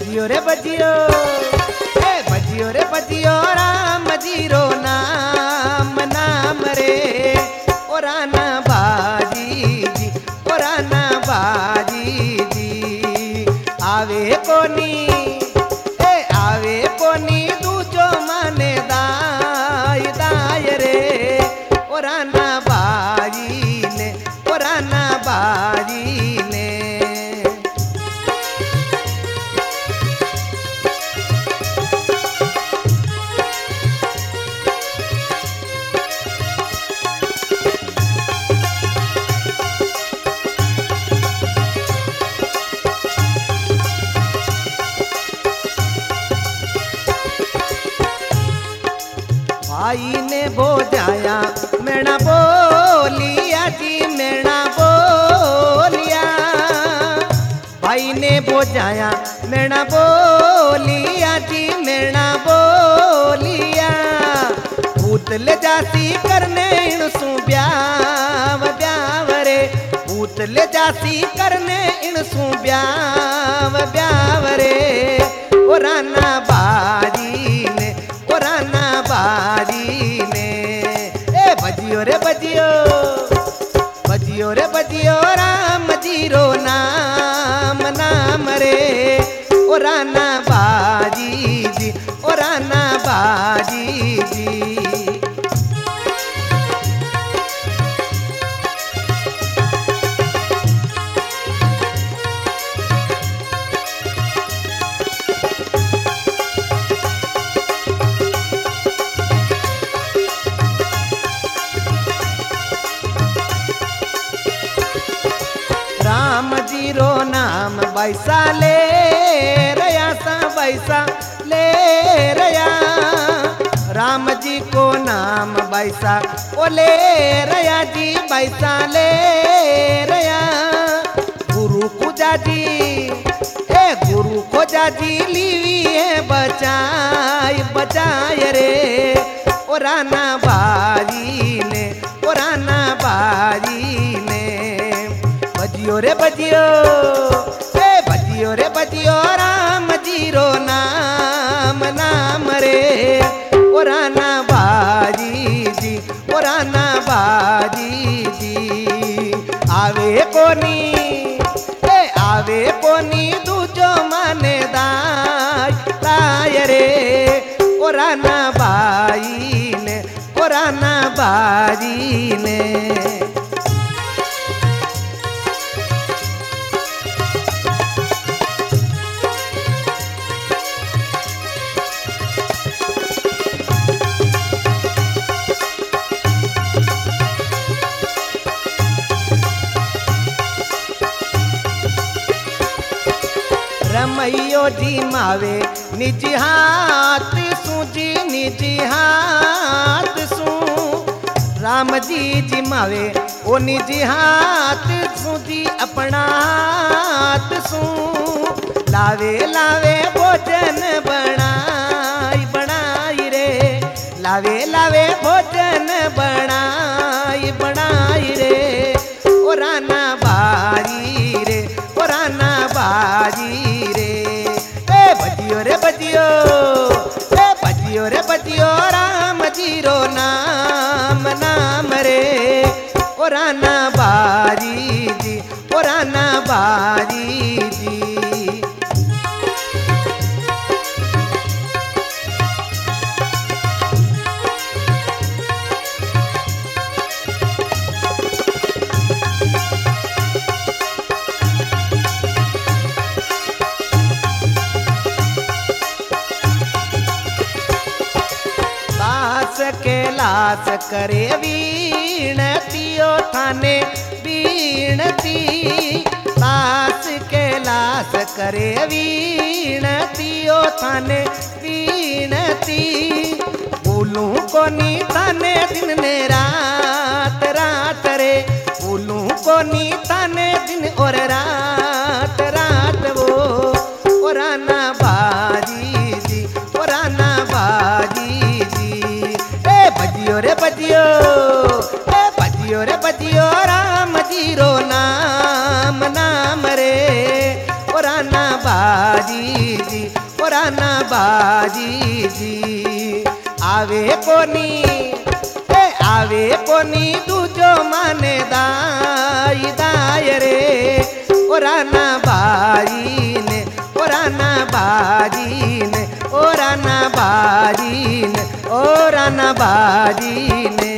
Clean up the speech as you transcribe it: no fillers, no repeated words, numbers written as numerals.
बजियो रे बजियो, ए बजियो रे बजियो राम जीरो नाम नाम रे ओ राना बाजी जी, ओ राना बाजी जी। आवे कोनी ए आवे कोनी दूजो माने दाय दाय रे ओ राना बाजी ने, ओ राना बाजी ने। भाई ने बोझाया मेरा बोलिया जी मेरा बोलिया, भाई ने बोझाया मेरा बोलिया जी मेरा बोलिया। भूतल जासी करने इनसू ब्याव ब्याव रे, भूतल जासी करने इनसू ब्याव ब्याव रे ओ राना बाजी ने, ओ राना बाजी ने। ए बजियो रे बजियो, बजियो रे बजियो राम जीरो नाम नाम रे ओ राना बाजी जी, ओ राना बाजी जी। राम जीरो नाम बैसा ले रया सा बैसा ले रया, राम जी को नाम बैसा ओ ले रया जी बैसा ले रया। गुरु खुजा जी ए गुरु खोजा जी लीवी है बचाए बचाए रे ओ राना बाजी ने, ओ राना बाजी ने। बजियो रे बजियो, ए बजियो रे बजियो राम जीरो नाम नाम रे ओ राना बाजी जी, ओ राना बाजी जी। आवे कोनी ए आवे कोनी दूजो माने दाय दाय रे ओ राना बाई ने, ओ राना बाजी ने। रमैयो जी मावे निज हाथ सू जी निज हाथ सू, राम जी जी मावे ओ निज हाथ सू जी अपना हाथ सू। लावे लावे भोजन बनाई बनाई रे, लावे लावे भोजन बनाई बनाई रे ओ राना बाजी रे, ओ राना बाजी रे। ए बजियो रे बजियो, ए बजियो रे बजियो राम जीरो नाम नाम रे ओ राना बाजी जी, ओ राना बाजी जी। कैलाश करे वीणतियो थाने वीणती, लाश कैलाश करे वीणतियो थाने वीणती। बोलूं कोनी थाने दिन ने रात रात रे, बोलूं कोनी थाने दिन और रात रात वो ओ राना बाजी जी, ओ राना बाजी जी। बजियो रे बजियो, ए बजियो रे बजियो राम जीरो नाम नाम रे ओ राना बाजी। बाजी जी ओ राना बाजी जी आवे कोनी दूजो माने दाई दाय रे ओ राना बाजी ने ओ राना बाजी ने ओ राना बाजी ने ओ राना बाजी ने